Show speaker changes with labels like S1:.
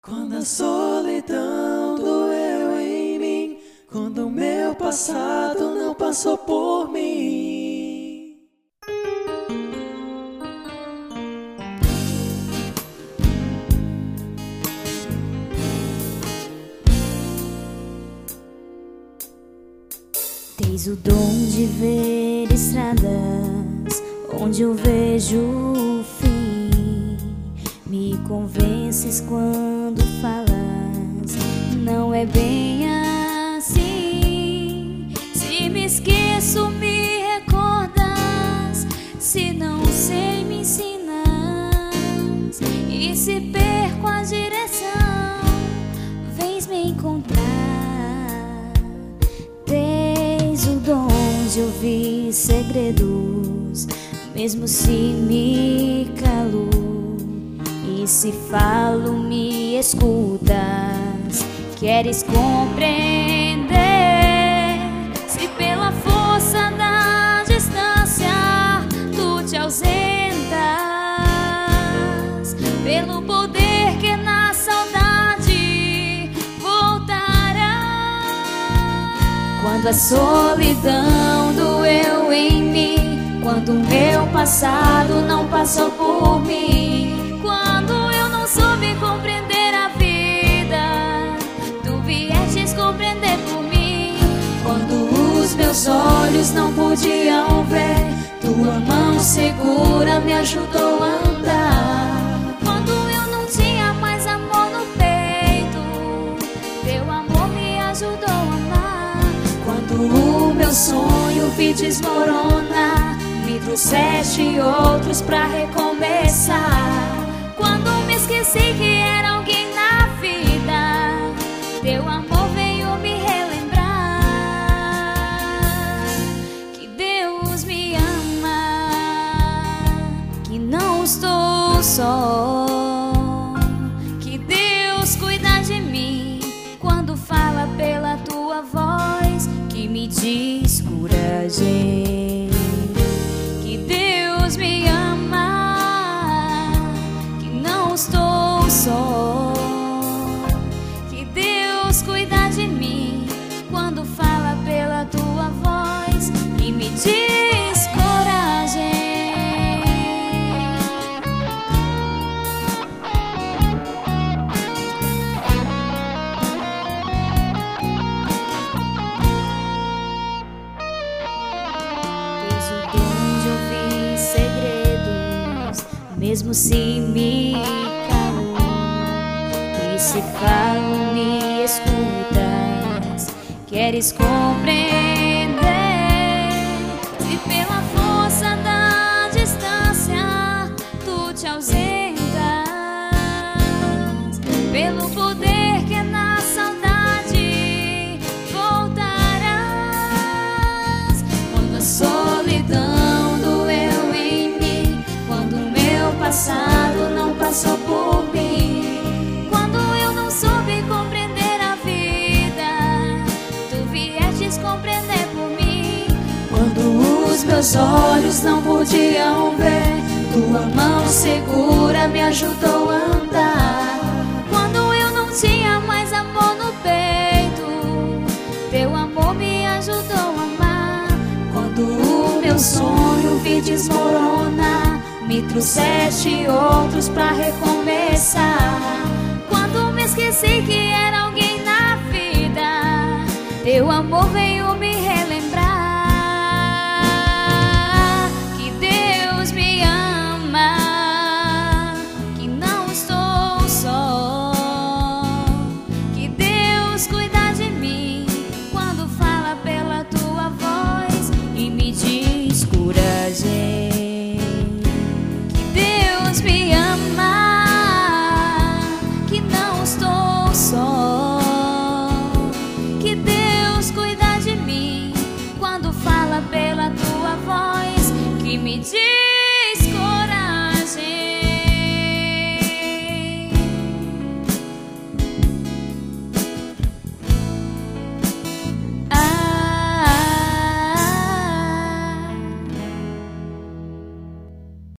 S1: Quando a solidão doeu em mim, quando o meu passado não passou por mim.
S2: Tens o dom de ver estradas onde eu vejo o fim. Me convences quando falas, não é bem assim. Se me esqueço, me recordas. Se não sei, me ensinas. E se perco a direção, vens me encontrar. Tens o dom de ouvir segredos, mesmo se me calo. E se falo, me escutas, queres compreender. Se pela força da distância tu te ausentas, pelo poder que na saudade voltará. Quando a solidão doeu em mim, quando o meu passado não passou por mim, soube compreender a vida, tu viestes compreender por mim. Quando os meus olhos não podiam ver, tua mão segura me ajudou a andar. Quando eu não tinha mais amor no peito, teu amor me ajudou a amar. Quando o meu sonho vi desmoronar, me trouxeste outros pra recomeçar. Quando me esqueci que era alguém na vida, teu amor veio me relembrar que Deus me ama, que não estou só, que Deus cuida de mim quando fala pela tua voz, que me diz coragem, que Deus me ama, estou só, que Deus cuida de mim quando fala pela tua voz e me diz coragem. Tens o dom de ouvir segredos, mesmo se me se falo, me escutas, queres compreender. Se pela força da distância tu te ausentas, pelo poder que na saudade voltarás. Quando a solidão doeu em mim, quando o meu passado não passou por mim, soube compreender a vida, tu viestes compreender por mim. Quando os meus olhos não podiam ver, tua mão segura me ajudou a andar. Quando eu não tinha mais amor no peito, teu amor me ajudou a amar. Quando o meu sonho vi desmoronar, me trouxeste outros pra recomeçar. Quando me esqueci que era alguém na vida, teu amor veio